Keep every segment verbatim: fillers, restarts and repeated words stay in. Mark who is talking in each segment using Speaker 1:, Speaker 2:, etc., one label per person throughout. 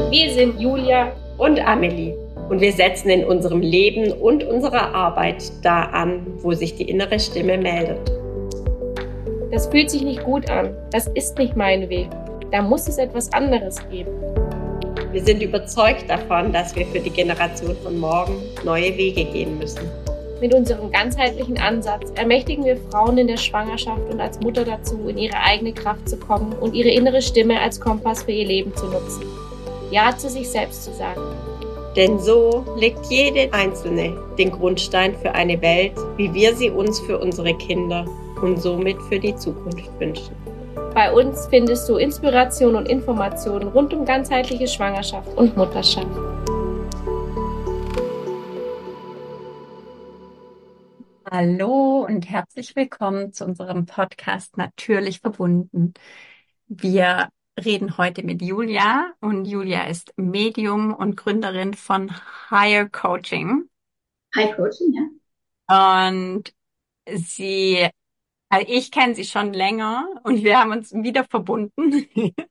Speaker 1: Wir sind Julia
Speaker 2: und Amelie und wir setzen in unserem Leben und unserer Arbeit da an, wo sich die innere Stimme meldet.
Speaker 1: Das fühlt sich nicht gut an, das ist nicht mein Weg, da muss es etwas anderes geben.
Speaker 2: Wir sind überzeugt davon, dass wir für die Generation von morgen neue Wege gehen müssen.
Speaker 1: Mit unserem ganzheitlichen Ansatz ermächtigen wir Frauen in der Schwangerschaft und als Mutter dazu, in ihre eigene Kraft zu kommen und ihre innere Stimme als Kompass für ihr Leben zu nutzen. Ja zu sich selbst zu sagen.
Speaker 2: Denn so legt jede Einzelne den Grundstein für eine Welt, wie wir sie uns für unsere Kinder und somit für die Zukunft wünschen.
Speaker 1: Bei uns findest du Inspiration und Informationen rund um ganzheitliche Schwangerschaft und Mutterschaft.
Speaker 3: Hallo und herzlich willkommen zu unserem Podcast Natürlich verbunden. Wir reden heute mit Julia und Julia ist Medium und Gründerin von Higher Coaching.
Speaker 4: High Coaching, ja.
Speaker 3: Und sie, also ich kenne sie schon länger und wir haben uns wieder verbunden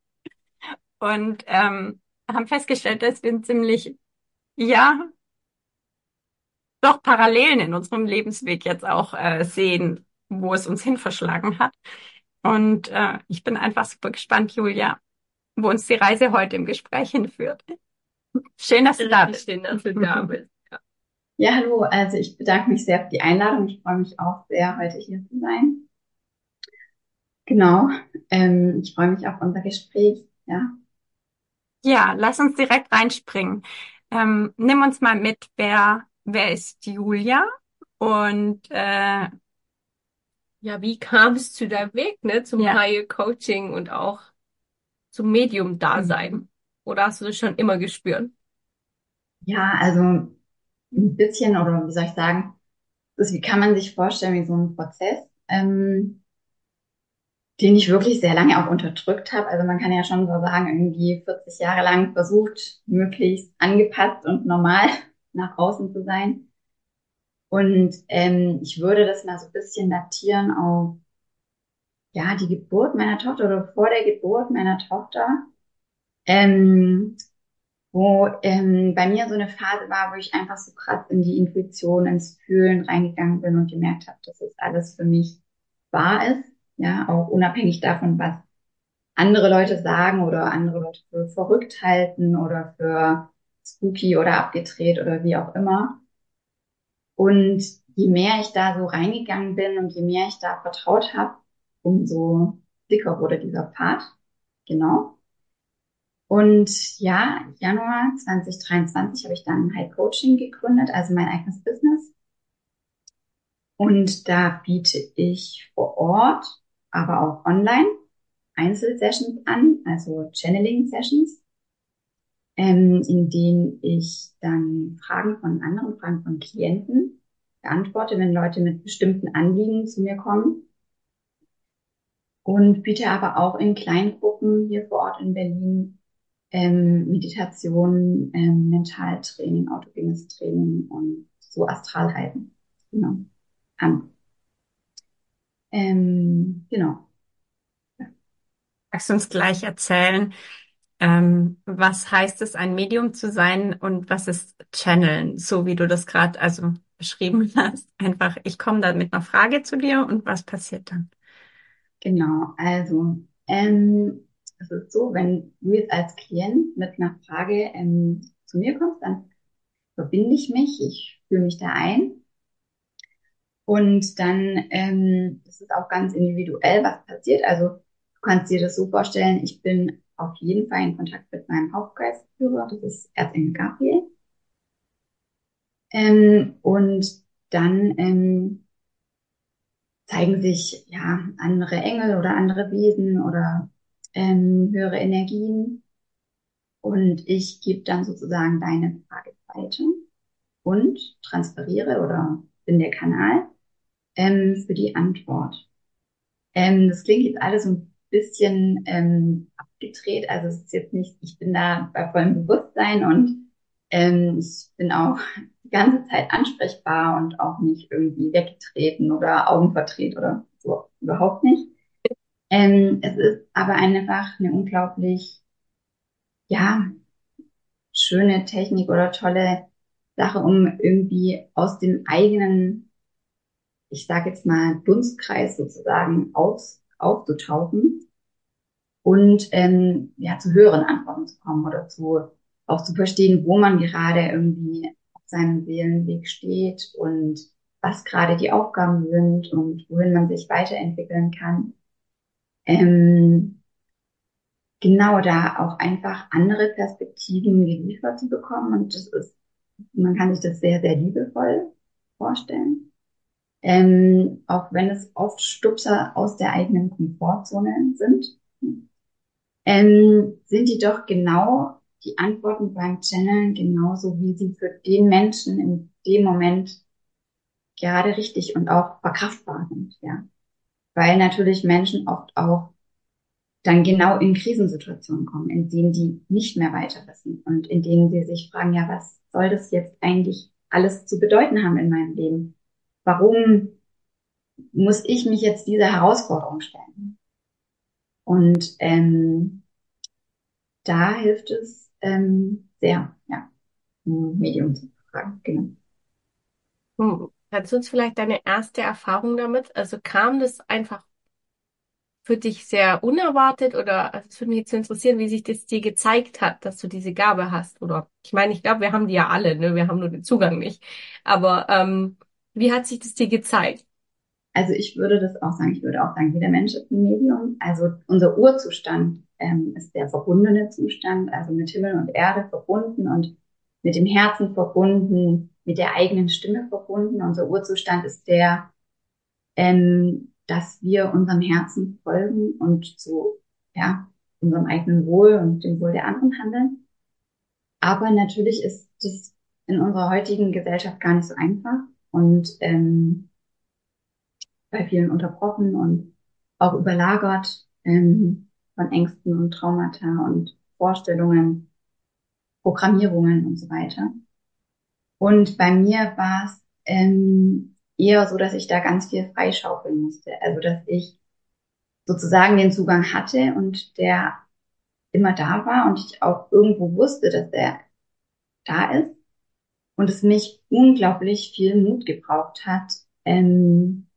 Speaker 3: und ähm, haben festgestellt, dass wir ziemlich, ja, doch Parallelen in unserem Lebensweg jetzt auch äh, sehen, wo es uns hin verschlagen hat. Und äh, ich bin einfach super gespannt, Julia, wo uns die Reise heute im Gespräch hinführt. Schön, dass du da bist.
Speaker 1: Schön, dass du da bist.
Speaker 4: Ja. Ja, hallo. Also ich bedanke mich sehr für die Einladung. Ich freue mich auch sehr, heute hier zu sein. Genau. Ähm, ich freue mich auf unser Gespräch. Ja.
Speaker 3: Ja, lass uns direkt reinspringen. Ähm, nimm uns mal mit, wer wer ist Julia und äh,
Speaker 1: Ja, wie kam es zu deinem Weg, ne, zum
Speaker 3: Ja.
Speaker 1: Higher Coaching und auch zum Medium-Dasein?
Speaker 3: Mhm.
Speaker 1: Oder hast du das schon immer gespürt?
Speaker 4: Ja, also ein bisschen, oder wie soll ich sagen, das, wie kann man sich vorstellen, wie so ein Prozess, ähm, den ich wirklich sehr lange auch unterdrückt habe. Also man kann ja schon so sagen, irgendwie vierzig Jahre lang versucht, möglichst angepasst und normal nach außen zu sein. Und ähm, ich würde das mal so ein bisschen datieren auf ja die Geburt meiner Tochter oder vor der Geburt meiner Tochter, ähm, wo ähm, bei mir so eine Phase war, wo ich einfach so krass in die Intuition, ins Fühlen reingegangen bin und gemerkt habe, dass es alles für mich wahr ist, ja, auch unabhängig davon, was andere Leute sagen oder andere Leute für verrückt halten oder für spooky oder abgedreht oder wie auch immer. Und je mehr ich da so reingegangen bin und je mehr ich da vertraut habe, umso dicker wurde dieser Pfad. Genau. Und ja, Januar zwanzig dreiundzwanzig habe ich dann High Coaching gegründet, also mein eigenes Business. Und da biete ich vor Ort, aber auch online Einzelsessions an, also Channeling-Sessions, ähm, in denen ich dann Fragen von anderen, Fragen von Klienten beantworte, wenn Leute mit bestimmten Anliegen zu mir kommen. Und biete aber auch in Kleingruppen hier vor Ort in Berlin ähm, Meditation, ähm, Mentaltraining, autogenes Training und so Astralreisen, genau, an. Ähm, genau.
Speaker 3: Magst du uns gleich erzählen, ähm, was heißt es, ein Medium zu sein und was ist Channeln, so wie du das gerade also beschrieben hast? Einfach, ich komme da mit einer Frage zu dir und was passiert dann?
Speaker 4: Genau, also ähm, es ist so, wenn du jetzt als Klient mit einer Frage ähm, zu mir kommst, dann verbinde ich mich, ich fühle mich da ein und dann ähm, ist es auch ganz individuell, was passiert. Also du kannst dir das so vorstellen, ich bin auf jeden Fall in Kontakt mit meinem Hauptgeistführer, das ist Erzengel Gabriel. Ähm, und dann ähm, zeigen sich ja andere Engel oder andere Wesen oder ähm, höhere Energien. Und ich gebe dann sozusagen deine Frage weiter und transferiere oder bin der Kanal ähm, für die Antwort. Ähm, das klingt jetzt alles so ein bisschen ähm, abgedreht. Also es ist jetzt nicht, ich bin da bei vollem Bewusstsein und ähm, ich bin auch die ganze Zeit ansprechbar und auch nicht irgendwie weggetreten oder Augen verdreht oder so. Überhaupt nicht. Ähm, es ist aber einfach eine unglaublich, ja, schöne Technik oder tolle Sache, um irgendwie aus dem eigenen, ich sage jetzt mal, Dunstkreis sozusagen auf, aufzutauchen und ähm, ja, zu höheren Antworten zu kommen oder zu auch zu verstehen, wo man gerade irgendwie auf seinem Seelenweg steht und was gerade die Aufgaben sind und wohin man sich weiterentwickeln kann. Ähm, genau da auch einfach andere Perspektiven geliefert zu bekommen. Und das ist, man kann sich das sehr, sehr liebevoll vorstellen. Ähm, auch wenn es oft Stupser aus der eigenen Komfortzone sind, ähm, sind die doch genau die Antworten beim Channeln genauso, wie sie für den Menschen in dem Moment gerade richtig und auch verkraftbar sind, ja. Weil natürlich Menschen oft auch dann genau in Krisensituationen kommen, in denen die nicht mehr weiter wissen und in denen sie sich fragen, ja, was soll das jetzt eigentlich alles zu bedeuten haben in meinem Leben? Warum muss ich mich jetzt dieser Herausforderung stellen? Und ähm, da hilft es ähm, sehr, ja, ein Medium zu fragen, genau.
Speaker 1: Hm. Kannst du uns vielleicht deine erste Erfahrung damit? Also kam das einfach für dich sehr unerwartet oder also es würde mich jetzt interessieren, wie sich das dir gezeigt hat, dass du diese Gabe hast? Oder ich meine, ich glaube, wir haben die ja alle, ne? Wir haben nur den Zugang nicht. Aber ähm, wie hat sich das dir gezeigt?
Speaker 4: Also ich würde das auch sagen, ich würde auch sagen, jeder Mensch ist ein Medium. Also unser Urzustand ähm, ist der verbundene Zustand, also mit Himmel und Erde verbunden und mit dem Herzen verbunden, mit der eigenen Stimme verbunden. Unser Urzustand ist der, ähm, dass wir unserem Herzen folgen und zu ja, unserem eigenen Wohl und dem Wohl der anderen handeln. Aber natürlich ist das in unserer heutigen Gesellschaft gar nicht so einfach und ähm, bei vielen unterbrochen und auch überlagert ähm, von Ängsten und Traumata und Vorstellungen, Programmierungen und so weiter. Und bei mir war es ähm, eher so, dass ich da ganz viel freischaufeln musste. Also dass ich sozusagen den Zugang hatte und der immer da war und ich auch irgendwo wusste, dass der da ist und es mich unglaublich viel Mut gebraucht hat, ähm,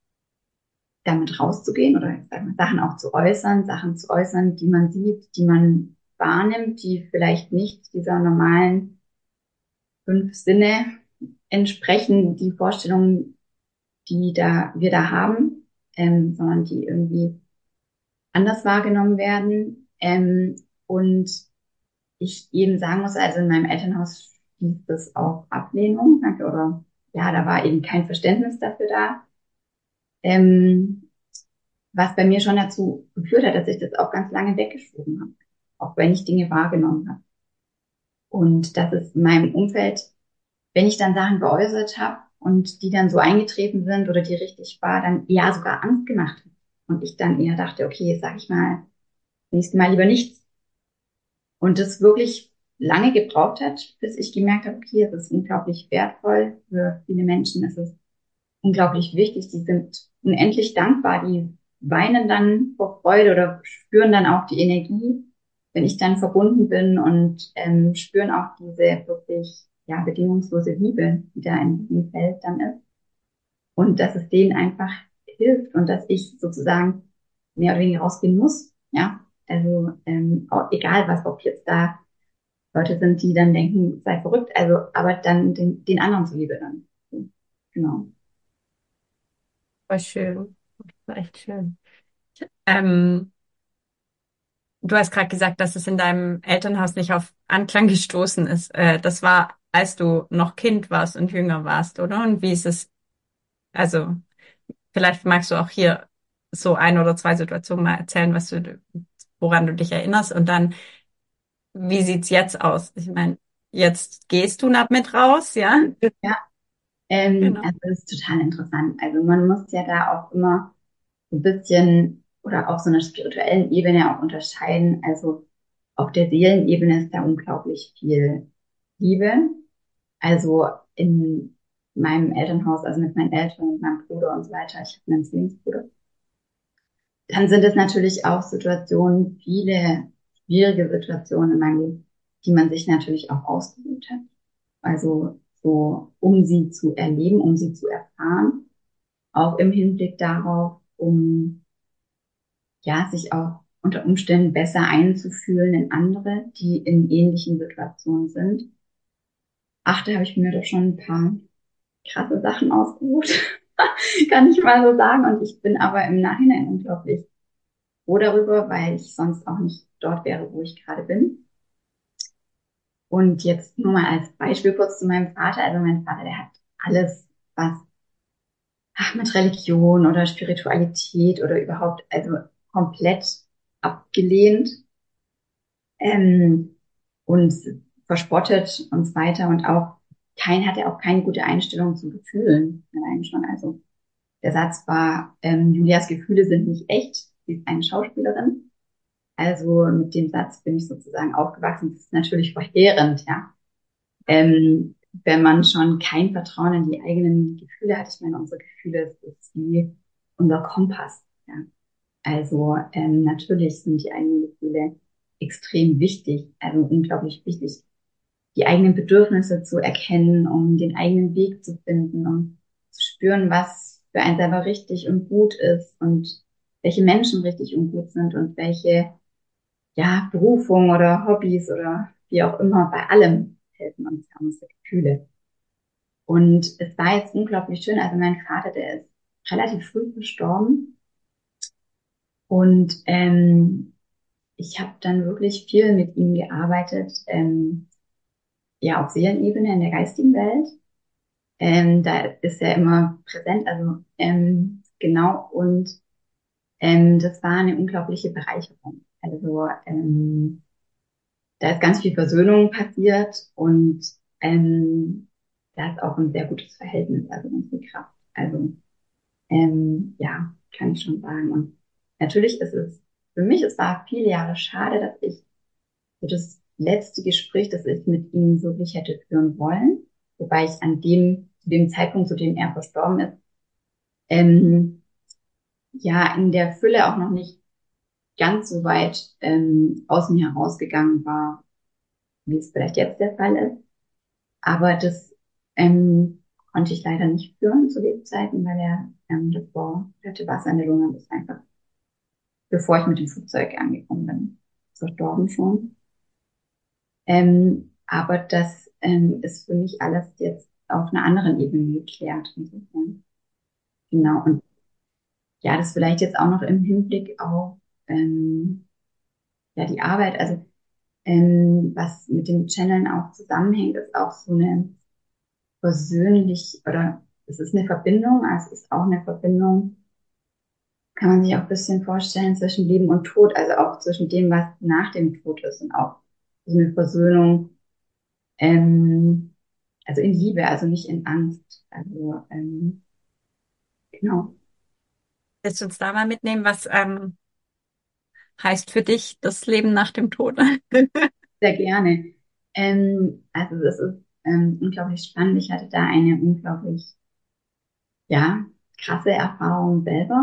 Speaker 4: damit rauszugehen oder ich sag mal, Sachen auch zu äußern, Sachen zu äußern, die man sieht, die man wahrnimmt, die vielleicht nicht dieser normalen fünf Sinne entsprechen, die Vorstellungen, die da wir da haben, ähm, sondern die irgendwie anders wahrgenommen werden. Ähm, und ich eben sagen muss, also in meinem Elternhaus hieß das auch Ablehnung, oder ja, da war eben kein Verständnis dafür da. Ähm, was bei mir schon dazu geführt hat, dass ich das auch ganz lange weggeschoben habe, auch wenn ich Dinge wahrgenommen habe. Und das ist in meinem Umfeld, wenn ich dann Sachen geäußert habe und die dann so eingetreten sind oder die richtig war, dann eher sogar Angst gemacht hat. Und ich dann eher dachte, okay, jetzt sage ich mal, nächstes Mal lieber nichts. Und das wirklich lange gebraucht hat, bis ich gemerkt habe, okay, es ist unglaublich wertvoll für viele Menschen, es ist unglaublich wichtig, die sind unendlich dankbar, die weinen dann vor Freude oder spüren dann auch die Energie, wenn ich dann verbunden bin und ähm, spüren auch diese wirklich ja bedingungslose Liebe, die da in diesem Feld dann ist und dass es denen einfach hilft und dass ich sozusagen mehr oder weniger rausgehen muss, ja, also ähm, auch, egal was, ob jetzt da Leute sind, die dann denken, sei verrückt, also aber dann den, den anderen zuliebe dann, genau.
Speaker 1: War schön. War echt schön. Ähm, du hast gerade gesagt, dass es in deinem Elternhaus nicht auf Anklang gestoßen ist. Äh, das war, als du noch Kind warst und jünger warst, oder? Und wie ist es, also vielleicht magst du auch hier so ein oder zwei Situationen mal erzählen, was du, woran du dich erinnerst. Und dann, wie sieht's jetzt aus? Ich meine, jetzt gehst du mit raus, ja?
Speaker 4: Ja, ähm,
Speaker 1: Genau.
Speaker 4: also das ist total interessant. Also man muss ja da auch immer so ein bisschen oder auf so einer spirituellen Ebene auch unterscheiden. Also auf der Seelenebene ist da unglaublich viel Liebe. Also in meinem Elternhaus, also mit meinen Eltern und meinem Bruder und so weiter, ich habe einen Zwillingsbruder. Dann sind es natürlich auch Situationen, viele schwierige Situationen in meinem Leben, die man sich natürlich auch ausgesucht hat. Also so, um sie zu erleben, um sie zu erfahren, auch im Hinblick darauf, um ja sich auch unter Umständen besser einzufühlen in andere, die in ähnlichen Situationen sind. Ach, da habe ich mir doch schon ein paar krasse Sachen ausgesucht, kann ich mal so sagen. Und ich bin aber im Nachhinein unglaublich froh darüber, weil ich sonst auch nicht dort wäre, wo ich gerade bin. Und jetzt nur mal als Beispiel kurz zu meinem Vater. Also mein Vater, der hat alles, was ach, mit Religion oder Spiritualität oder überhaupt, also komplett abgelehnt ähm, und verspottet und so weiter. Und auch kein, hatte auch keine gute Einstellung zu Gefühlen allein schon. Also der Satz war, ähm, Julias Gefühle sind nicht echt, sie ist eine Schauspielerin. Also mit dem Satz bin ich sozusagen aufgewachsen. Das ist natürlich verheerend, ja. Ähm, wenn man schon kein Vertrauen in die eigenen Gefühle hat. Ich meine, unsere Gefühle das ist wie unser Kompass, ja. Also ähm, natürlich sind die eigenen Gefühle extrem wichtig, also unglaublich wichtig, die eigenen Bedürfnisse zu erkennen, um den eigenen Weg zu finden, um zu spüren, was für einen selber richtig und gut ist und welche Menschen richtig und gut sind und welche ja Berufung oder Hobbys oder wie auch immer, bei allem helfen uns ja unsere Gefühle. Und es war jetzt unglaublich schön, also mein Vater, der ist relativ früh verstorben und ähm, ich habe dann wirklich viel mit ihm gearbeitet, ähm, ja auf Seelenebene in der geistigen Welt. Ähm, da ist er immer präsent, also ähm, genau, und ähm, das war eine unglaubliche Bereicherung. Also ähm, da ist ganz viel Versöhnung passiert und ähm, da ist auch ein sehr gutes Verhältnis, also ganz viel Kraft. Also ähm, ja, kann ich schon sagen. Und natürlich ist es, für mich, es war viele Jahre schade, dass ich so das letzte Gespräch, das ich mit ihm wirklich hätte führen wollen, wobei ich an dem, zu dem Zeitpunkt, zu dem er verstorben ist, ähm, ja, in der Fülle auch noch nicht ganz so weit ähm, aus mir herausgegangen war, wie es vielleicht jetzt der Fall ist. Aber das ähm, konnte ich leider nicht führen zu Lebzeiten, weil er ähm, davor hatte Wasser in der Lunge und ist einfach, bevor ich mit dem Flugzeug angekommen bin, verstorben schon. Ähm, aber das ähm, ist für mich alles jetzt auf einer anderen Ebene geklärt. Insofern. Genau. Und ja, das vielleicht jetzt auch noch im Hinblick auf ähm, ja, die Arbeit. Also ähm, was mit dem Channeln auch zusammenhängt, ist auch so eine persönlich oder es ist eine Verbindung, aber es ist auch eine Verbindung, kann man sich auch ein bisschen vorstellen, zwischen Leben und Tod, also auch zwischen dem, was nach dem Tod ist und auch so eine Versöhnung, ähm, also in Liebe, also nicht in Angst. Also ähm, genau.
Speaker 3: Willst du uns da mal mitnehmen, was ähm, heißt für dich das Leben nach dem Tod?
Speaker 4: Sehr gerne. Ähm, also das ist ähm, unglaublich spannend. Ich hatte da eine unglaublich, ja, krasse Erfahrung selber,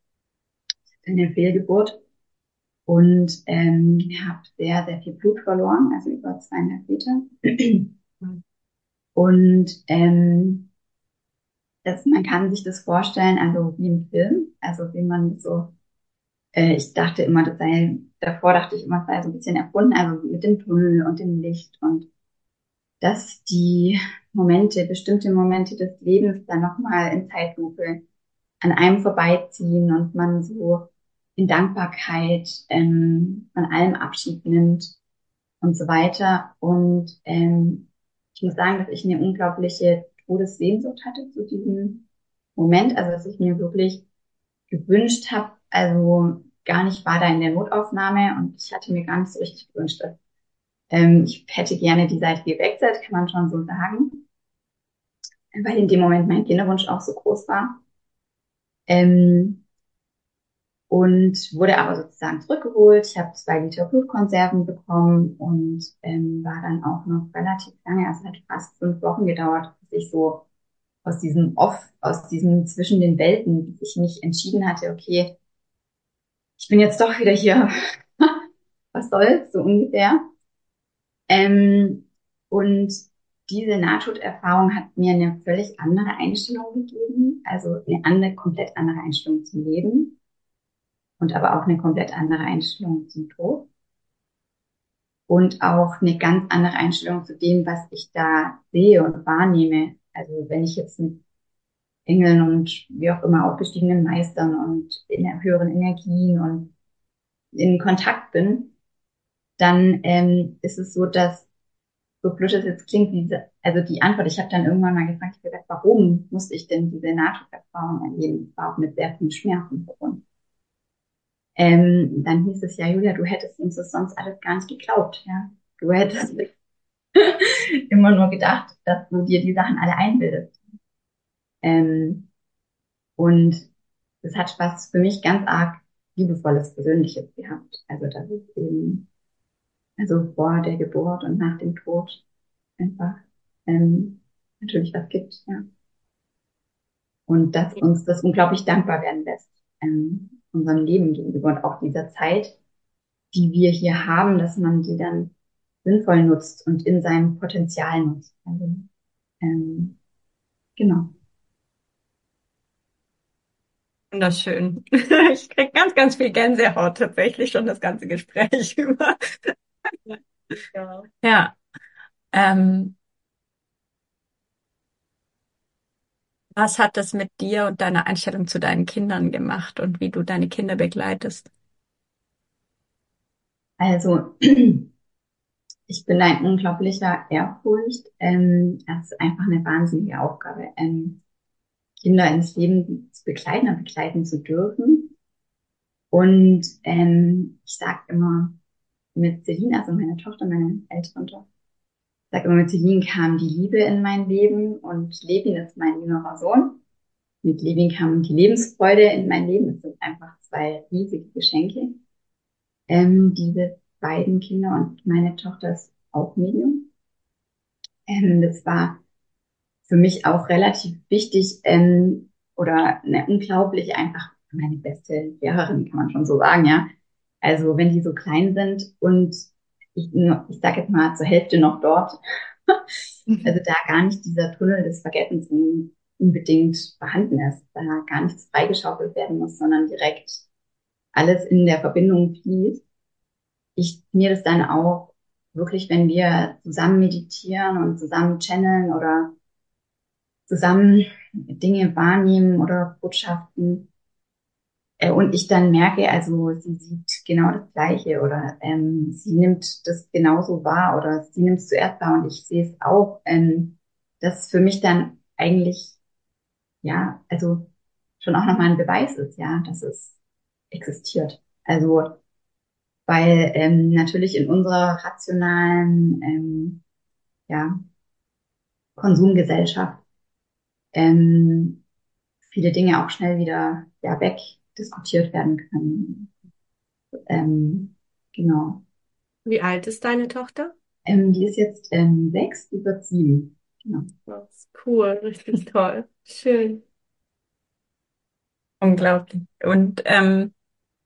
Speaker 4: eine Fehlgeburt und ähm, habe sehr, sehr viel Blut verloren, also über zweieinhalb Liter. Und ähm, das, man kann sich das vorstellen, also wie im Film, also wie man so, äh, ich dachte immer, das sei, davor dachte ich immer, es sei so ein bisschen erfunden, also mit dem Tunnel und dem Licht und dass die Momente, bestimmte Momente des Lebens dann nochmal in Zeitlupe an einem vorbeiziehen und man so in Dankbarkeit ähm, von allem Abschied nimmt und so weiter. Und ähm, ich muss sagen, dass ich eine unglaubliche Todessehnsucht hatte zu diesem Moment, also dass ich mir wirklich gewünscht habe, also gar nicht war da in der Notaufnahme und ich hatte mir gar nicht so richtig gewünscht, dass ähm, ich hätte gerne die Seite gewechselt, kann man schon so sagen, weil in dem Moment mein Kinderwunsch auch so groß war. Ähm, und wurde aber sozusagen zurückgeholt. Ich habe zwei Liter Blutkonserven bekommen und ähm, war dann auch noch relativ lange, also hat fast fünf Wochen gedauert, bis ich so aus diesem Off, aus diesem zwischen den Welten, bis ich mich entschieden hatte, okay, ich bin jetzt doch wieder hier. Was soll's, so ungefähr. Ähm, und diese Nahtoderfahrung hat mir eine völlig andere Einstellung gegeben, also eine andere, komplett andere Einstellung zum Leben und aber auch eine komplett andere Einstellung zum Tod und auch eine ganz andere Einstellung zu dem, was ich da sehe und wahrnehme. Also wenn ich jetzt mit Engeln und wie auch immer aufgestiegenen Meistern und in der höheren Energien und in Kontakt bin, dann ähm, ist es so, dass so blöd es jetzt klingt, diese, also die Antwort, ich habe dann irgendwann mal gefragt, ich habe gesagt, warum musste ich denn diese Nahtoderfahrung erleben? Das war auch mit sehr vielen Schmerzen verbunden. Ähm, dann hieß es ja, Julia, du hättest uns das sonst alles gar nicht geglaubt, ja. Du hättest immer nur gedacht, dass du dir die Sachen alle einbildest. Ähm, und das hat was für mich ganz arg liebevolles Persönliches gehabt. Also dass es eben, also vor der Geburt und nach dem Tod einfach ähm, natürlich was gibt, ja. Und dass uns das unglaublich dankbar werden lässt, ähm, unserem Leben gegenüber und auch dieser Zeit, die wir hier haben, dass man die dann sinnvoll nutzt und in seinem Potenzial nutzt. Also, ähm, genau.
Speaker 3: Wunderschön. Ich krieg ganz, ganz viel Gänsehaut tatsächlich schon das ganze Gespräch über.
Speaker 2: Ja.
Speaker 3: Ja, ähm, was hat das mit dir und deiner Einstellung zu deinen Kindern gemacht und wie du deine Kinder begleitest?
Speaker 4: Also ich bin ein unglaublicher Ehrfurcht. Ähm, es ist einfach eine wahnsinnige Aufgabe, ähm, Kinder ins Leben zu begleiten und begleiten zu dürfen. Und ähm, ich sage immer, mit Celine, also meine Tochter, meine ältere Tochter, ich sage immer, mit Celine kam die Liebe in mein Leben und Levin ist mein jüngerer Sohn. Mit Levin kam die Lebensfreude in mein Leben. Es sind einfach zwei riesige Geschenke. Ähm, diese beiden Kinder und meine Tochter ist auch Medium. Ähm, das war für mich auch relativ wichtig ähm, oder eine unglaublich einfach meine beste Lehrerin, kann man schon so sagen, ja. Also wenn die so klein sind und ich, ich sage jetzt mal zur Hälfte noch dort, also da gar nicht dieser Tunnel des Vergessens unbedingt vorhanden ist, da gar nichts freigeschaufelt werden muss, sondern direkt alles in der Verbindung fließt. Ich mir das dann auch wirklich, wenn wir zusammen meditieren und zusammen channeln oder zusammen Dinge wahrnehmen oder Botschaften. Äh, und ich dann merke, also sie sieht genau das Gleiche oder ähm, sie nimmt das genauso wahr oder sie nimmt es zuerst wahr und ich sehe es auch. Ähm, das für mich dann eigentlich, ja, also schon auch nochmal ein Beweis ist, ja, dass es existiert. Also, weil ähm, natürlich in unserer rationalen ähm, ja, Konsumgesellschaft ähm, viele Dinge auch schnell wieder ja, wegdiskutiert werden können. Ähm, genau.
Speaker 2: Wie alt ist deine Tochter?
Speaker 4: Ähm, die ist jetzt ähm, sechs, die wird sieben. Genau.
Speaker 2: Das ist cool, richtig toll. Schön.
Speaker 3: Unglaublich. Und ähm,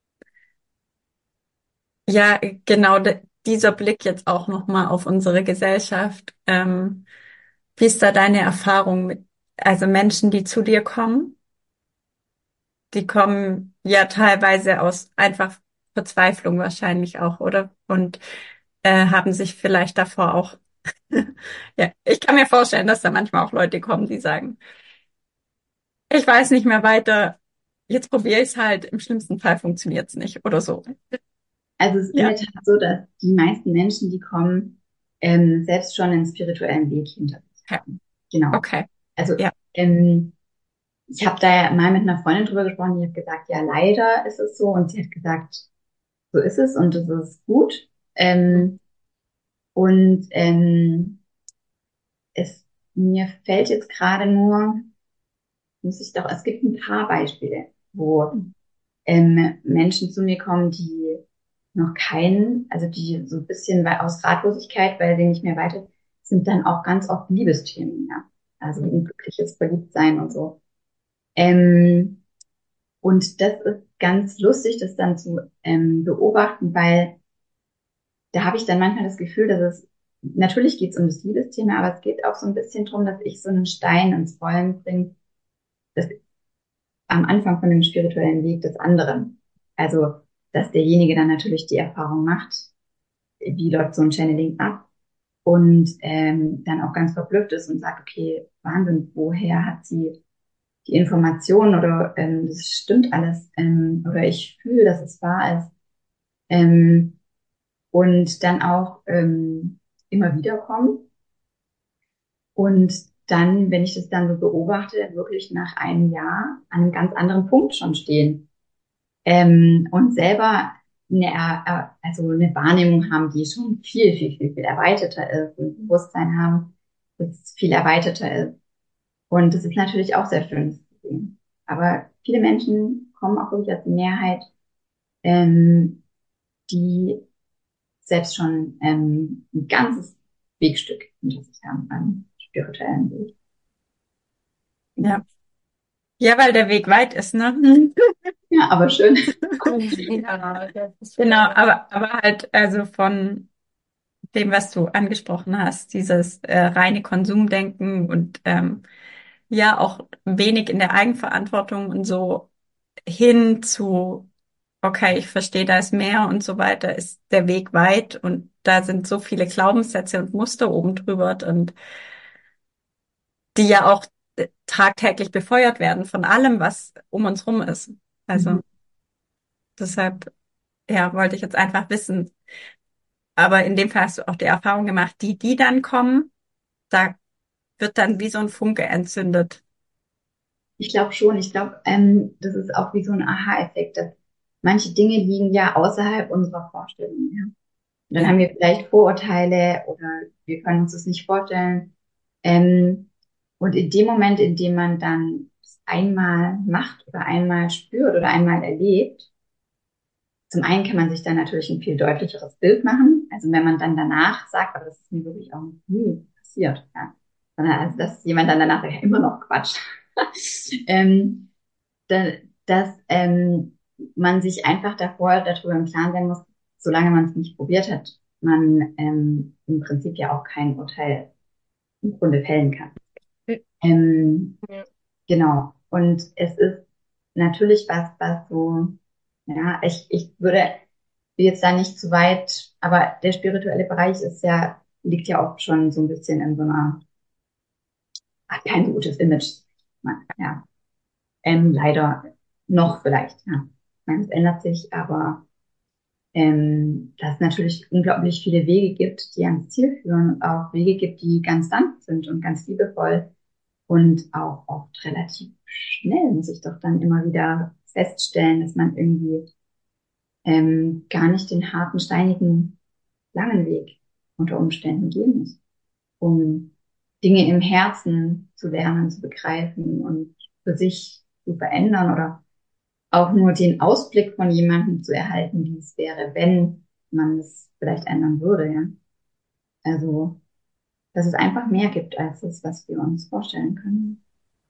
Speaker 3: ja, genau de- dieser Blick jetzt auch nochmal auf unsere Gesellschaft. Ähm, wie ist da deine Erfahrung mit, also Menschen, die zu dir kommen? Die kommen ja teilweise aus einfach Verzweiflung wahrscheinlich auch, oder? Und äh, haben sich vielleicht davor auch, ja, ich kann mir vorstellen, dass da manchmal auch Leute kommen, die sagen, ich weiß nicht mehr weiter, jetzt probiere ich es halt, im schlimmsten Fall funktioniert es nicht oder so.
Speaker 4: Also es ist in
Speaker 3: Ja,
Speaker 4: der Tat so, dass die meisten Menschen, die kommen, ähm, selbst schon einen spirituellen Weg hinter sich
Speaker 3: okay,
Speaker 4: haben. Genau.
Speaker 3: okay,
Speaker 4: Also
Speaker 3: ja,
Speaker 4: ähm, ich habe da ja mal mit einer Freundin drüber gesprochen, die hat gesagt, ja, leider ist es so. Und sie hat gesagt, so ist es und das ist gut. Ähm, und ähm, es mir fällt jetzt gerade nur, muss ich doch, es gibt ein paar Beispiele, wo ähm, Menschen zu mir kommen, die noch keinen, also die so ein bisschen weil aus Ratlosigkeit, weil sie nicht mehr weiter sind, dann auch ganz oft Liebesthemen, ja. Also ein glückliches Verliebtsein und so. Ähm, und das ist ganz lustig, das dann zu ähm, beobachten, weil da habe ich dann manchmal das Gefühl, dass es natürlich geht es um das Liebesthema, aber es geht auch so ein bisschen darum, dass ich so einen Stein ins Rollen bringe, dass am Anfang von dem spirituellen Weg des anderen. Also, dass derjenige dann natürlich die Erfahrung macht, wie läuft so ein Channeling ab und ähm, dann auch ganz verblüfft ist und sagt, okay, Wahnsinn, woher hat sie die Information oder ähm, das stimmt alles ähm, oder ich fühle, dass es wahr ist. Ähm, und dann auch ähm, immer wieder kommen und dann, wenn ich das dann so beobachte, wirklich nach einem Jahr an einem ganz anderen Punkt schon stehen ähm, und selber eine, also eine Wahrnehmung haben, die schon viel, viel, viel, viel erweiterter ist und Bewusstsein haben, dass es viel erweiterter ist. Und das ist natürlich auch sehr schön zu sehen. Aber viele Menschen kommen auch wirklich als Mehrheit, ähm, die selbst schon ähm, ein ganzes Wegstück hinter sich haben an spirituellen Weg.
Speaker 3: Ja. Ja, weil der Weg weit ist, ne?
Speaker 4: Ja, aber schön.
Speaker 1: Ja, das ist schön.
Speaker 3: Genau, aber, aber halt, also von dem, was du angesprochen hast, dieses äh, reine Konsumdenken und ähm, ja auch wenig in der Eigenverantwortung und so hin zu, okay, ich verstehe, da ist mehr und so weiter, ist der Weg weit und da sind so viele Glaubenssätze und Muster oben drüber und die ja auch äh, tagtäglich befeuert werden von allem, was um uns rum ist. Also
Speaker 4: Mhm.
Speaker 3: deshalb, ja, wollte ich jetzt einfach wissen. Aber in dem Fall hast du auch die Erfahrung gemacht, die, die dann kommen, da wird dann wie so ein Funke entzündet.
Speaker 4: Ich glaube schon. Ich glaube, ähm, das ist auch wie so ein Aha-Effekt, dass manche Dinge liegen ja außerhalb unserer Vorstellungen. Ja? Und dann
Speaker 3: Ja.
Speaker 4: haben wir vielleicht Vorurteile oder wir können uns das nicht vorstellen. Ähm, und in dem Moment, in dem man dann es einmal macht oder einmal spürt oder einmal erlebt, zum einen kann man sich dann natürlich ein viel deutlicheres Bild machen. Also wenn man dann danach sagt, aber das ist mir wirklich auch nie passiert, ja. Sondern also, dass jemand dann danach sagt, ja, immer noch Quatsch. ähm, da, dass ähm, man sich einfach davor darüber im Klaren sein muss, solange man es nicht probiert hat, man ähm, im Prinzip ja auch kein Urteil im Grunde fällen kann. Ähm,
Speaker 1: Ja.
Speaker 4: genau. Und es ist natürlich was, was so, ja, ich, ich würde will jetzt da nicht zu weit, aber der spirituelle Bereich ist ja, liegt ja auch schon so ein bisschen in so einer, hat kein so gutes Image. Ja, ähm, leider noch vielleicht, ja. Ich meine, es ändert sich, aber ähm, dass es natürlich unglaublich viele Wege gibt, die ans Ziel führen und auch Wege gibt, die ganz sanft sind und ganz liebevoll und auch oft relativ schnell, muss ich doch dann immer wieder feststellen, dass man irgendwie ähm, gar nicht den harten, steinigen, langen Weg unter Umständen gehen muss, um Dinge im Herzen zu lernen, zu begreifen und für sich zu verändern oder auch nur den Ausblick von jemandem zu erhalten, wie es wäre, wenn man es vielleicht ändern würde, ja. Also, dass es einfach mehr gibt als das, was wir uns vorstellen können.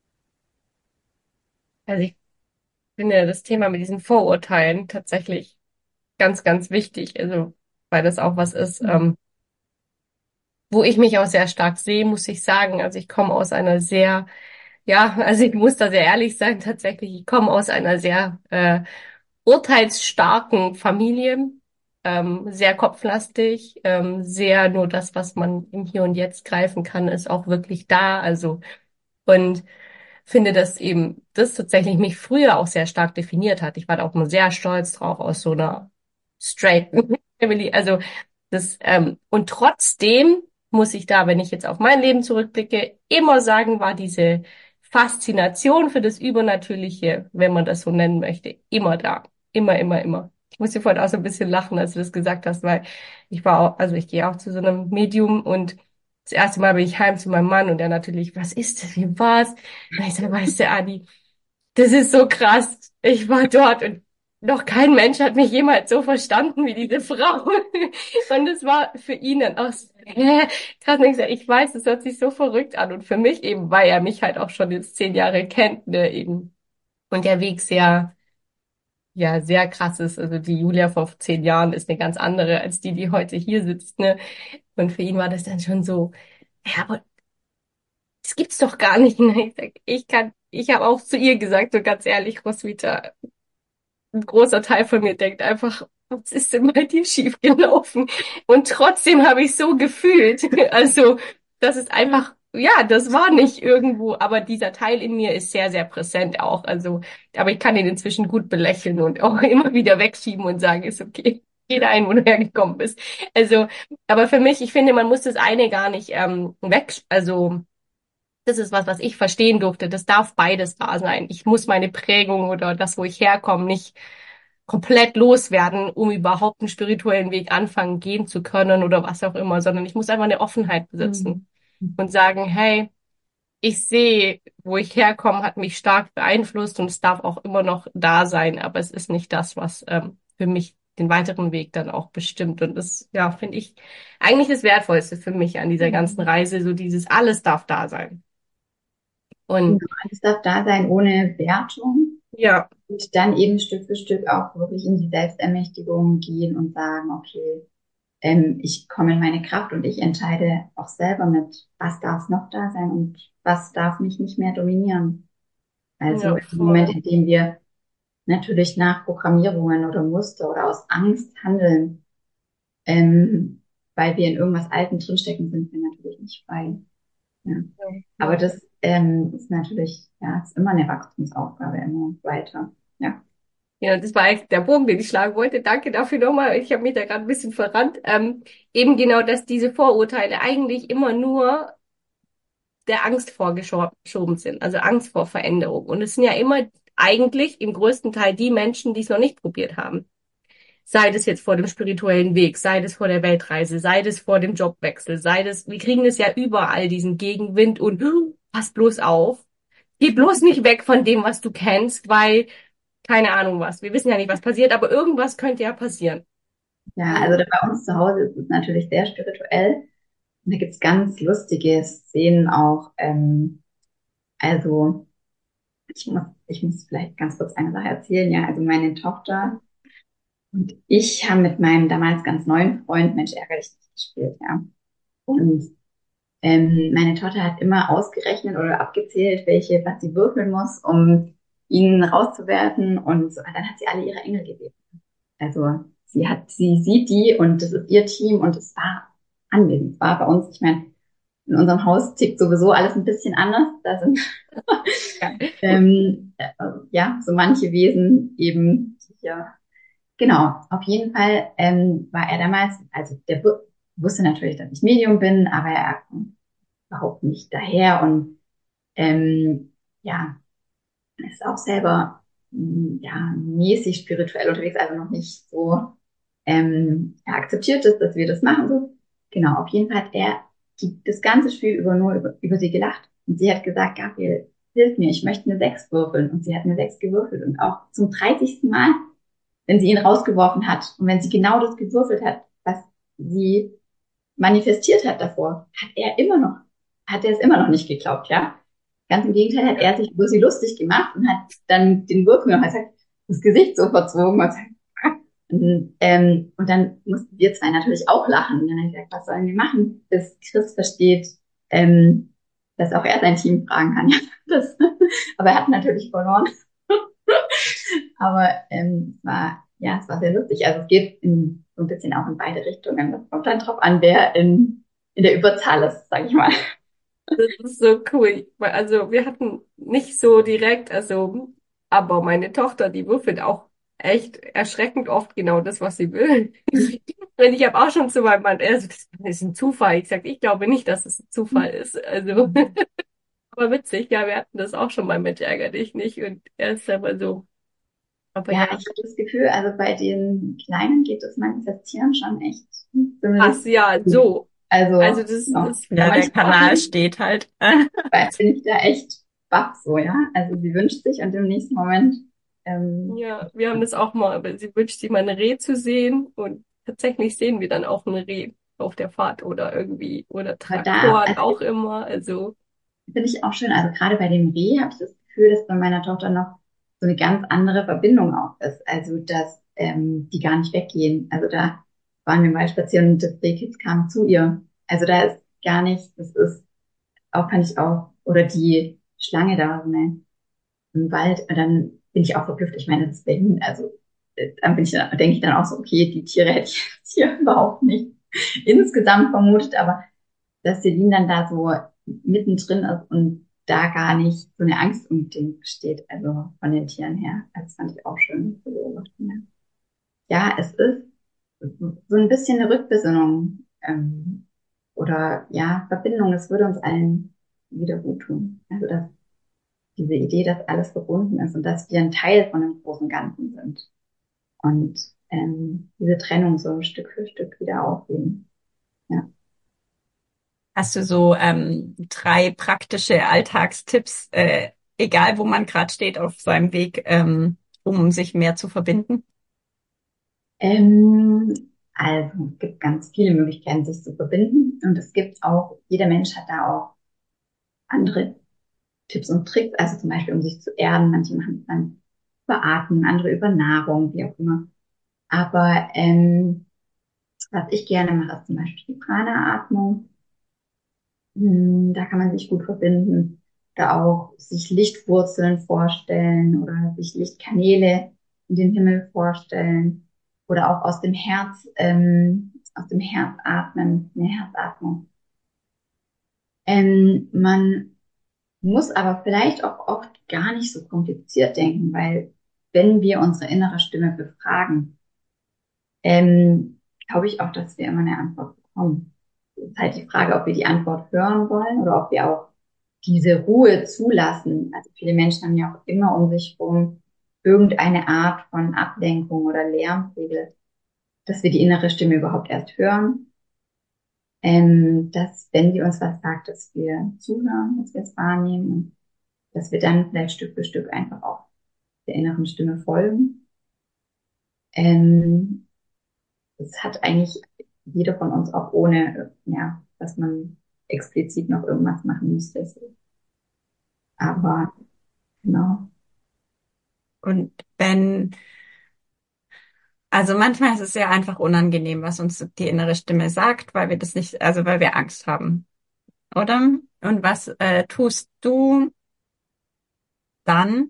Speaker 1: Also ich finde das Thema mit diesen Vorurteilen tatsächlich ganz, ganz wichtig. Also, weil das auch was ist, ähm, wo ich mich auch sehr stark sehe, muss ich sagen. Also ich komme aus einer sehr, ja, also ich muss da sehr ehrlich sein, tatsächlich, ich komme aus einer sehr äh, urteilsstarken Familie, ähm, sehr kopflastig, ähm, sehr nur das, was man im Hier und Jetzt greifen kann, ist auch wirklich da. Also und finde, dass eben das tatsächlich mich früher auch sehr stark definiert hat. Ich war da auch immer sehr stolz drauf aus so einer straight Family. Also das ähm, und trotzdem muss ich da, wenn ich jetzt auf mein Leben zurückblicke, immer sagen, war diese Faszination für das Übernatürliche, wenn man das so nennen möchte, immer da. Immer, immer, immer. Ich muss dir vorhin auch so ein bisschen lachen, als du das gesagt hast, weil ich war auch, also ich gehe auch zu so einem Medium und das erste Mal bin ich heim zu meinem Mann und der natürlich, was ist das, wie war's? Und ich sage, weißt du, Adi, das ist so krass. Ich war dort und noch kein Mensch hat mich jemals so verstanden wie diese Frau. Und es war für ihn dann auch so, hä? Krass, und ich sag, ich weiß, es hört sich so verrückt an. Und für mich eben, weil er mich halt auch schon jetzt zehn Jahre kennt, ne, eben. Und der Weg sehr,
Speaker 5: ja sehr krass ist. Also die Julia vor zehn Jahren ist eine ganz andere als die, die heute hier sitzt, ne? Und für ihn war das dann schon so, ja, aber das gibt's doch gar nicht. Ne? Ich sag, ich kann, ich habe auch zu ihr gesagt, so ganz ehrlich, Roswitha, ein großer Teil von mir denkt einfach, was ist denn bei dir schiefgelaufen? Und trotzdem habe ich so gefühlt. Also, das ist einfach, ja, das war nicht irgendwo, aber dieser Teil in mir ist sehr, sehr präsent auch. Also, aber ich kann ihn inzwischen gut belächeln und auch immer wieder wegschieben und sagen, ist okay. Geh dahin, wo du hergekommen bist. Also, aber für mich, ich finde, man muss das eine gar nicht ähm, weg, also das ist was, was ich verstehen durfte. Das darf beides da sein. Ich muss meine Prägung oder das, wo ich herkomme, nicht komplett loswerden, um überhaupt einen spirituellen Weg anfangen, gehen zu können oder was auch immer, sondern ich muss einfach eine Offenheit besitzen
Speaker 4: Mhm.
Speaker 5: und sagen, hey, ich sehe, wo ich herkomme, hat mich stark beeinflusst und es darf auch immer noch da sein, aber es ist nicht das, was ähm, für mich den weiteren Weg dann auch bestimmt. Und das, ja, finde ich eigentlich das Wertvollste für mich an dieser ganzen Reise, so dieses alles darf da sein.
Speaker 4: Genau,
Speaker 5: Und
Speaker 4: es darf da sein ohne Wertung
Speaker 5: ja,
Speaker 4: und dann eben Stück für Stück auch wirklich in die Selbstermächtigung gehen und sagen, okay, ähm, ich komme in meine Kraft und ich entscheide auch selber mit, was darf noch da sein und was darf mich nicht mehr dominieren. Also
Speaker 5: ja,
Speaker 4: im Moment,
Speaker 5: voll.
Speaker 4: in dem wir natürlich nach Programmierungen oder Muster oder aus Angst handeln, ähm, weil wir in irgendwas Alten drinstecken, sind wir natürlich nicht frei. Ja. Aber
Speaker 5: Ja.
Speaker 4: das ähm, ist natürlich, ja, ist immer eine Wachstumsaufgabe, immer weiter. Ja.
Speaker 5: Ja, das war eigentlich der Bogen, den ich schlagen wollte. Danke dafür nochmal. Ich habe mich da gerade ein bisschen verrannt. Ähm, eben genau, dass diese Vorurteile eigentlich immer nur der Angst vorgeschoben sind, also Angst vor Veränderung. Und es sind ja immer eigentlich im größten Teil die Menschen, die es noch nicht probiert haben. Sei das jetzt vor dem spirituellen Weg, sei das vor der Weltreise, sei das vor dem Jobwechsel, sei das, wir kriegen das ja überall, diesen Gegenwind und "Huh, pass bloß auf. Geh bloß nicht weg von dem, was du kennst, weil keine Ahnung was. Wir wissen ja nicht, was passiert, aber irgendwas könnte ja passieren.
Speaker 4: Ja, also
Speaker 5: So.
Speaker 4: da bei uns zu Hause ist es natürlich sehr spirituell. Und da gibt's ganz lustige Szenen auch. Ähm, also ich muss, ich muss vielleicht ganz kurz eine Sache erzählen. Ja, also meine Tochter und ich haben mit meinem damals ganz neuen Freund Mensch ärgerlich nicht gespielt, ja. Und ähm, meine Tochter hat immer ausgerechnet oder abgezählt, welche, was sie würfeln muss, um ihn rauszuwerfen. Und so, dann hat sie alle ihre Engel gebeten. Also sie hat, sie sieht die und das ist ihr Team und es war anwesend. Es war bei uns, ich meine, in unserem Haus tickt sowieso alles ein bisschen anders. Da sind
Speaker 5: Ja.
Speaker 4: ähm, äh, ja so manche Wesen eben ja genau. Auf jeden Fall ähm, war er damals, also der wusste natürlich, dass ich Medium bin, aber er kommt überhaupt nicht daher und ähm, ja ist auch selber mh, ja mäßig spirituell unterwegs, also noch nicht so ähm, er akzeptiert es, dass wir das machen so. Genau, auf jeden Fall hat er die, das ganze Spiel über nur über, über sie gelacht. Und sie hat gesagt, Gabriel, hilf mir, ich möchte eine sechs würfeln. Und sie hat eine sechs gewürfelt. Und auch zum dreißigsten Mal, wenn sie ihn rausgeworfen hat und wenn sie genau das gewürfelt hat, was sie manifestiert hat davor, hat er immer noch, hat er es immer noch nicht geglaubt, ja. Ganz im Gegenteil hat er sich über sie lustig gemacht und hat dann den Würfel noch gesagt, das Gesicht so verzogen und sagt, und, ähm, und dann mussten wir zwei natürlich auch lachen. Und dann habe ich gesagt, was sollen wir machen, bis Chris versteht, ähm, dass auch er sein Team fragen kann. Ja, das, aber er hat natürlich verloren. Aber ähm, es war, ja, es war sehr lustig. Also es geht in, so ein bisschen auch in beide Richtungen. Das kommt dann drauf an, wer in, in der Überzahl ist, sage ich mal.
Speaker 5: Das ist so cool. Weil, also wir hatten nicht so direkt, also, aber meine Tochter, die würfelt auch echt erschreckend oft genau das, was sie will. Und ich habe auch schon zu meinem Mann, also das ist ein Zufall. Ich sage, ich glaube nicht, dass es ein Zufall ist. Also, aber witzig, ja, wir hatten das auch schon mal mit Ärger dich nicht. Und er ist aber so. Aber
Speaker 4: Ja,
Speaker 5: ja,
Speaker 4: ich habe das Gefühl, also bei den Kleinen geht das Manifestieren schon echt
Speaker 5: was,
Speaker 4: ziemlich
Speaker 5: ja,
Speaker 4: gut.
Speaker 5: so. Also
Speaker 4: Also,
Speaker 5: das
Speaker 4: ja,
Speaker 5: ist,
Speaker 3: Ja, der
Speaker 4: manchmal auch
Speaker 3: Kanal
Speaker 4: nicht.
Speaker 3: steht halt.
Speaker 4: Weil bin ich da echt baff so, ja. Also sie wünscht sich und im nächsten Moment, ähm,
Speaker 5: ja, wir haben das auch mal, aber sie wünscht sich mal ein Reh zu sehen und tatsächlich sehen wir dann auch ein Reh auf der Fahrt oder irgendwie, oder
Speaker 4: aber da,
Speaker 5: Traktoren
Speaker 4: also
Speaker 5: auch immer, also
Speaker 4: finde ich auch schön, also gerade bei dem Reh habe ich das Gefühl, dass bei meiner Tochter noch so eine ganz andere Verbindung auch ist. Also, dass ähm, die gar nicht weggehen. Also da waren wir mal spazieren und das Rehkitz kam zu ihr. Also da ist gar nicht, das ist auch, kann ich auch, oder die Schlange da, so eine, im Wald, und dann bin ich auch verblüfft. Ich meine, das ist Berlin, also äh, dann bin ich, denke ich dann auch so, okay, die Tiere hätte ich jetzt hier überhaupt nicht insgesamt vermutet, aber dass Celine dann da so mittendrin ist und da gar nicht so eine Angst unbedingt besteht, also von den Tieren her. Das fand ich auch schön zu beobachten. Ja, ja, es ist so ein bisschen eine Rückbesinnung ähm, oder ja, Verbindung. Es würde uns allen wieder gut tun. Also dass diese Idee, dass alles verbunden ist und dass wir ein Teil von einem großen Ganzen sind und ähm, diese Trennung so Stück für Stück wieder aufgeben. Ja.
Speaker 3: Hast du so ähm, drei praktische Alltagstipps, äh, egal wo man gerade steht auf seinem Weg, ähm, um sich mehr zu verbinden?
Speaker 4: Ähm, also es gibt ganz viele Möglichkeiten, sich zu verbinden und es gibt auch, jeder Mensch hat da auch andere Tipps und Tricks, also zum Beispiel um sich zu erden. Manche machen es dann über Atmen, andere über Nahrung, wie auch immer. Aber ähm, was ich gerne mache, ist zum Beispiel die Prana-Atmung. Hm, Da kann man sich gut verbinden. Da auch sich Lichtwurzeln vorstellen oder sich Lichtkanäle in den Himmel vorstellen. Oder auch aus dem Herz, ähm, aus dem Herz atmen, eine Herzatmung. Ähm, man muss aber vielleicht auch oft gar nicht so kompliziert denken, weil wenn wir unsere innere Stimme befragen, ähm, glaube ich auch, dass wir immer eine Antwort bekommen. Es ist halt die Frage, ob wir die Antwort hören wollen oder ob wir auch diese Ruhe zulassen. Also viele Menschen haben ja auch immer um sich herum irgendeine Art von Ablenkung oder Lärmpegel, dass wir die innere Stimme überhaupt erst hören. Ähm, dass, wenn sie uns was sagt, dass wir zuhören, dass wir es wahrnehmen und dass wir dann vielleicht Stück für Stück einfach auch der inneren Stimme folgen. Ähm, das hat eigentlich jeder von uns auch ohne, ja, dass man explizit noch irgendwas machen müsste. Aber genau.
Speaker 3: Und wenn, also manchmal ist es ja einfach unangenehm, was uns die innere Stimme sagt, weil wir das nicht, also weil wir Angst haben, oder? Und was äh, tust du dann,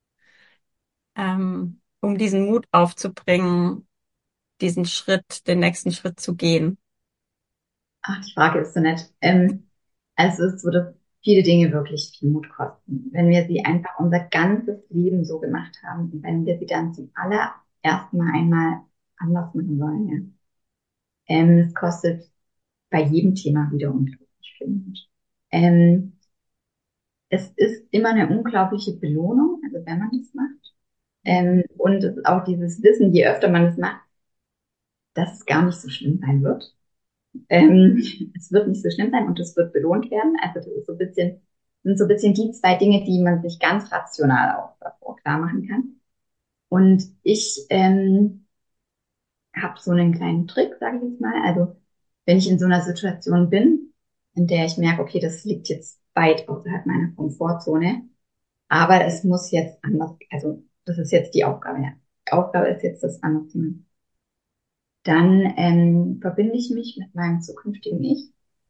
Speaker 3: ähm, um diesen Mut aufzubringen, diesen Schritt, den nächsten Schritt zu gehen?
Speaker 4: Ach, die Frage ist so nett. Ähm, also es ist so, dass viele Dinge wirklich viel Mut kosten. Wenn wir sie einfach unser ganzes Leben so gemacht haben und wenn wir sie dann zum allerersten Mal einmal anders machen wollen, ja. Ähm, es kostet bei jedem Thema wieder unglaublich viel Mut. Ähm, es ist immer eine unglaubliche Belohnung, also wenn man das macht. Ähm, und es ist auch dieses Wissen, je öfter man es macht, dass es gar nicht so schlimm sein wird. Ähm, es wird nicht so schlimm sein und es wird belohnt werden. Also das ist so ein bisschen, sind so ein bisschen die zwei Dinge, die man sich ganz rational auch davor klar machen kann. Und ich ähm, habe so einen kleinen Trick, sage ich jetzt mal. Also wenn ich in so einer Situation bin, in der ich merke, okay, das liegt jetzt weit außerhalb meiner Komfortzone, aber es muss jetzt anders, also das ist jetzt die Aufgabe. Ja. Die Aufgabe ist jetzt, das anders zu machen. Dann ähm, verbinde ich mich mit meinem zukünftigen Ich.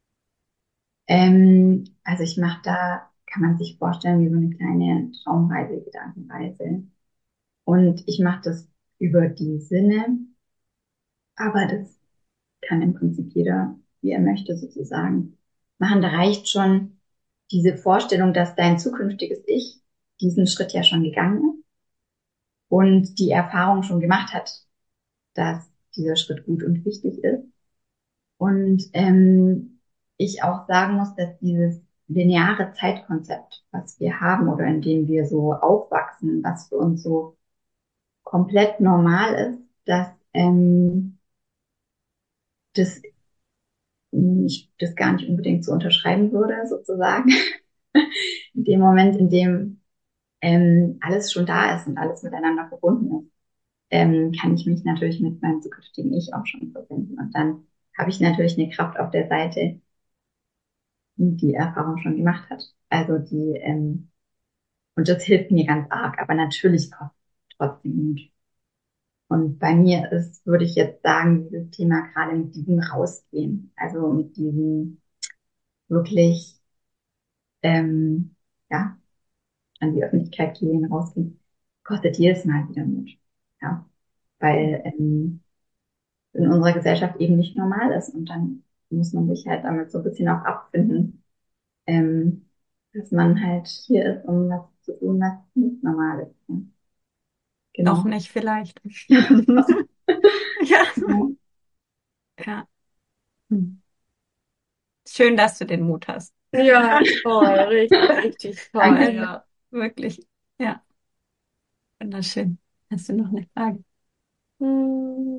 Speaker 4: Ähm, also ich mache da, kann man sich vorstellen, wie so eine kleine Traumreise, Gedankenreise. Und ich mache das über die Sinne, aber das kann im Prinzip jeder, wie er möchte, sozusagen machen. Da reicht schon diese Vorstellung, dass dein zukünftiges Ich diesen Schritt ja schon gegangen ist und die Erfahrung schon gemacht hat, dass dieser Schritt gut und wichtig ist. Und ähm, ich auch sagen muss, dass dieses lineare Zeitkonzept, was wir haben oder in dem wir so aufwachsen, was für uns so komplett normal ist, dass ähm, das ich das gar nicht unbedingt so unterschreiben würde, sozusagen. In dem Moment, in dem ähm, alles schon da ist und alles miteinander verbunden ist, ähm, kann ich mich natürlich mit meinem zukünftigen Ich auch schon verbinden. Und dann habe ich natürlich eine Kraft auf der Seite, die die Erfahrung schon gemacht hat. Also die, ähm, Und das hilft mir ganz arg, aber natürlich auch trotzdem Mut. Und bei mir ist, würde ich jetzt sagen, dieses Thema gerade mit diesem Rausgehen, also mit diesem wirklich, ähm, ja, an die Öffentlichkeit gehen, rausgehen, kostet jedes Mal wieder Mut. Ja, weil ähm, in unserer Gesellschaft eben nicht normal ist. Und dann muss man sich halt damit so ein bisschen auch abfinden, ähm, dass man halt hier ist, um was zu tun, was nicht normal ist. Ja. Genau.
Speaker 3: Noch nicht vielleicht.
Speaker 4: Ja.
Speaker 3: Ja.
Speaker 4: Ja.
Speaker 3: Ja. Hm. Schön, dass du den Mut hast.
Speaker 5: Ja, toll, richtig, richtig toll,
Speaker 4: Danke.
Speaker 5: ja.
Speaker 3: Wirklich. Ja. Wunderschön. Hast du noch eine Frage?
Speaker 5: Hm,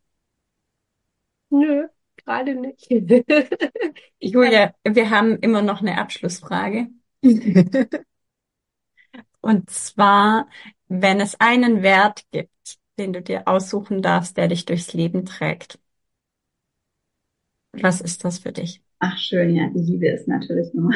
Speaker 5: nö, gerade nicht.
Speaker 3: Julia, wir haben immer noch eine Abschlussfrage. Und zwar, wenn es einen Wert gibt, den du dir aussuchen darfst, der dich durchs Leben trägt. Was ist das für dich?
Speaker 4: Ach schön, ja, die Liebe ist natürlich nur.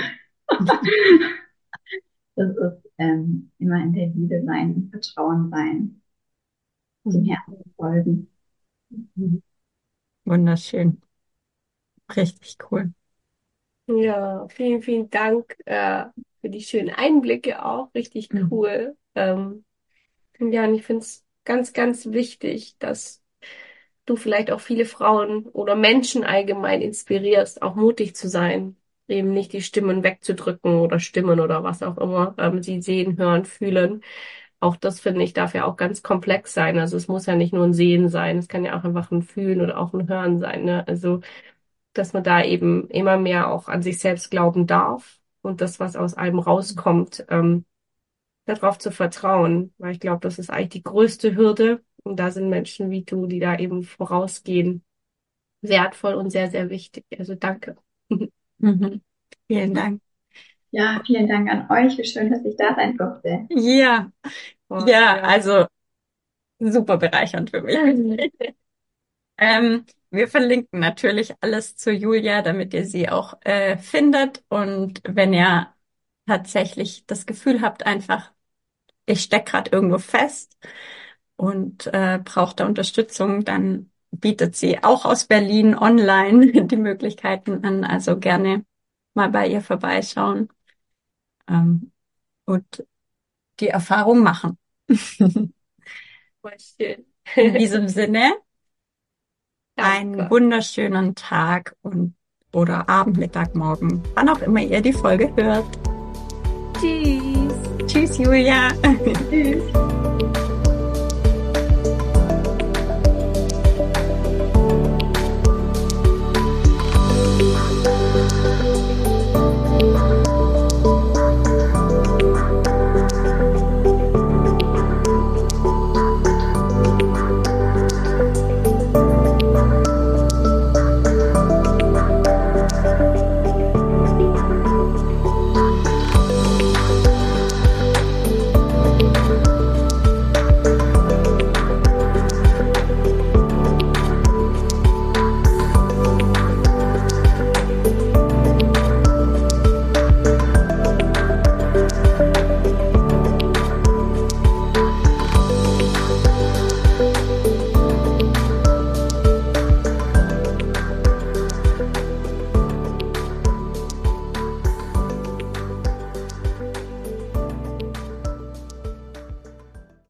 Speaker 4: Das ist ähm, immer in der Liebe sein, im Vertrauen sein, dem Herzen folgen.
Speaker 3: Wunderschön. Richtig cool.
Speaker 5: Ja, vielen, vielen Dank äh, für die schönen Einblicke auch. Richtig
Speaker 3: Mhm.
Speaker 5: cool. Ähm, ja, und ich finde es ganz, ganz wichtig, dass du vielleicht auch viele Frauen oder Menschen allgemein inspirierst, auch mutig zu sein, eben nicht die Stimmen wegzudrücken oder Stimmen oder was auch immer ähm, sie sehen, hören, fühlen. Auch das finde ich darf ja auch ganz komplex sein. Also es muss ja nicht nur ein Sehen sein, es kann ja auch einfach ein Fühlen oder auch ein Hören sein. Ne? Also dass man da eben immer mehr auch an sich selbst glauben darf und das, was aus einem rauskommt, ähm, darauf zu vertrauen, weil ich glaube, das ist eigentlich die größte Hürde und da sind Menschen wie du, die da eben vorausgehen, wertvoll und sehr, sehr wichtig. Also danke.
Speaker 3: Mhm. Vielen Dank.
Speaker 4: Ja, vielen Dank an euch. Wie schön, dass ich da sein durfte.
Speaker 3: Ja,
Speaker 5: Oh,
Speaker 3: ja, also super bereichernd für mich. Ähm, wir verlinken natürlich alles zu Julia, damit ihr sie auch äh, findet. Und wenn ihr tatsächlich das Gefühl habt, einfach, ich stecke gerade irgendwo fest und äh, braucht da Unterstützung, dann bietet sie auch aus Berlin online die Möglichkeiten an. Also gerne mal bei ihr vorbeischauen ähm, und die Erfahrung machen.
Speaker 5: voll schön.
Speaker 3: In diesem Sinne, einen
Speaker 5: Danke.
Speaker 3: wunderschönen Tag und oder Abend, Mittag, Morgen, wann auch immer ihr die Folge hört.
Speaker 5: Tschüss.
Speaker 3: Tschüss, Julia.
Speaker 4: Tschüss.